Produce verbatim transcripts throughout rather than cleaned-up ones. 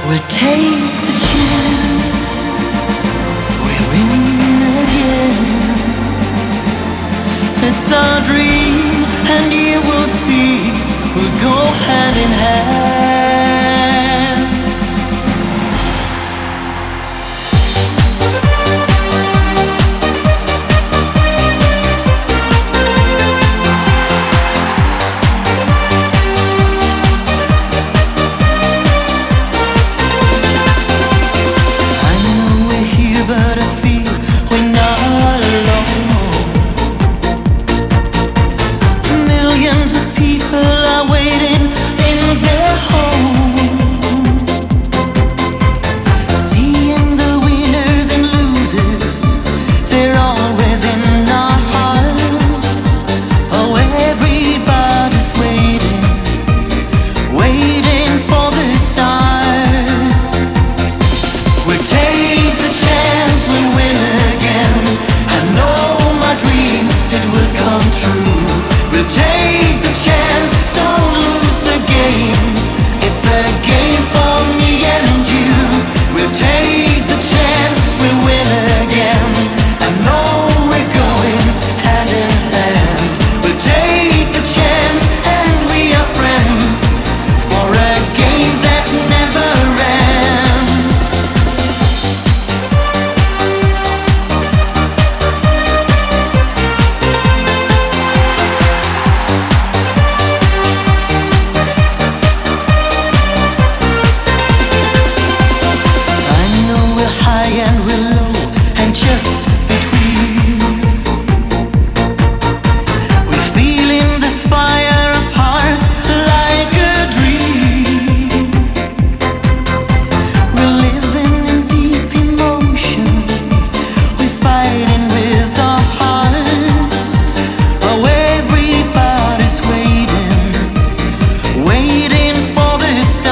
We'll take the chance, we'll win again. It's our dream, and you will see, we'll go hand in hand. But I feel we're not alone. Millions of people are waiting in their home, seeing the winners and losers. They're always in our hearts. Oh, everybody's waiting, waiting for the start. We'll take the chance, we'll win again. I know my dream, it will come true. We'll take the chance, don't lose the game. It's a game for me and you. We'll take the chance, we'll win again. I know we're going hand in hand. We'll take the chance, and we are friends for a game that never ends. And we're low and just between. We're feeling the fire of hearts like a dream. We're living in deep emotion. We're fighting with our hearts. Oh, everybody's waiting, waiting for the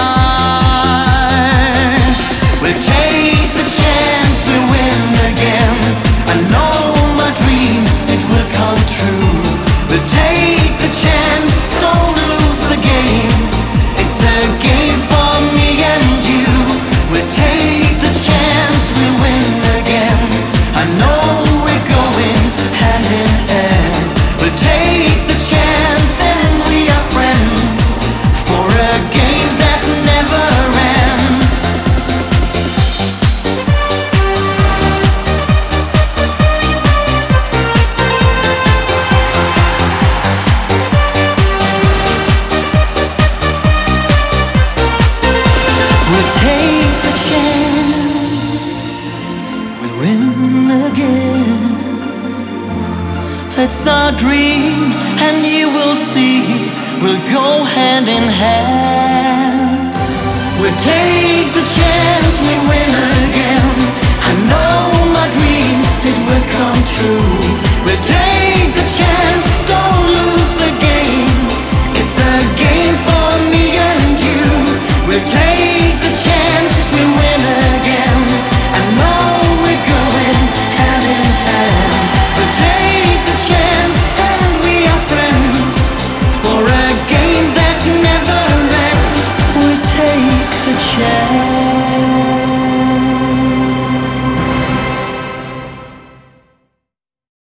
start. We'll take the chance, we win again. I know my dream, it will come true. We'll take the chance, don't lose the game. It's a game for me and you. We'll take the chance, we win again. I know we're going hand in hand. We'll take the chance, and we are friends for a game that never ends. We'll take the chance, we'll win again. It's our dream, and you will see, we'll go hand in hand. We'll take the chance, we win again. I know my dream, it will come true. We'll take the chance, don't lose the game. It's a game for me and you. We'll take